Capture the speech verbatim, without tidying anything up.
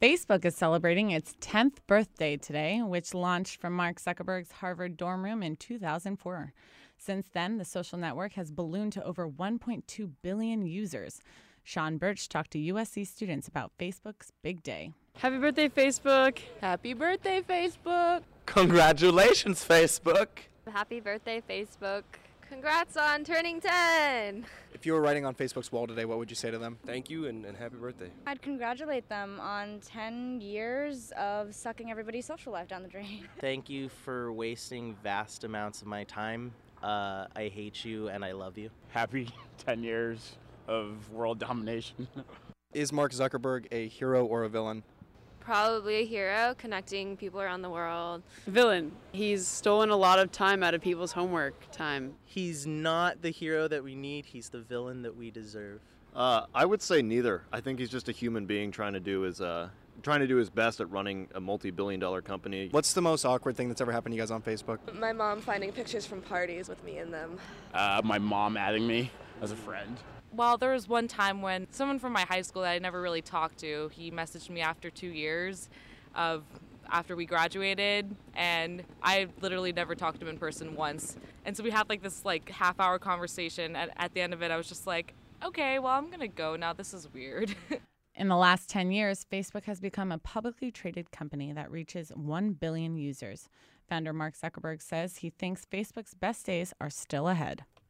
Facebook is celebrating its tenth birthday today, which launched from Mark Zuckerberg's Harvard dorm room in two thousand four. Since then, the social network has ballooned to over one point two billion users. Sean Birch talked to U S C students about Facebook's big day. Happy birthday, Facebook. Happy birthday, Facebook. Congratulations, Facebook. Happy birthday, Facebook. Congrats on turning ten. If you were writing on Facebook's wall today, what would you say to them? Thank you and, and happy birthday. I'd congratulate them on ten years of sucking everybody's social life down the drain. Thank you for wasting vast amounts of my time. Uh, I hate you and I love you. Happy ten years of world domination. Is Mark Zuckerberg a hero or a villain? Probably a hero, connecting people around the world. Villain. He's stolen a lot of time out of people's homework time. He's not the hero that we need. He's the villain that we deserve. Uh, I would say neither. I think he's just a human being trying to do his uh, trying to do his best at running a multi-billion dollar company. What's the most awkward thing that's ever happened to you guys on Facebook? My mom finding pictures from parties with me in them. Uh, my mom adding me as a friend. Well, there was one time when someone from my high school that I never really talked to, he messaged me after two years of after we graduated, and I literally never talked to him in person once. And so we had like this like half hour conversation, and at the end of it I was just like, okay, well, I'm gonna go now. This is weird. In the last ten years, Facebook has become a publicly traded company that reaches one billion users. Founder Mark Zuckerberg says he thinks Facebook's best days are still ahead.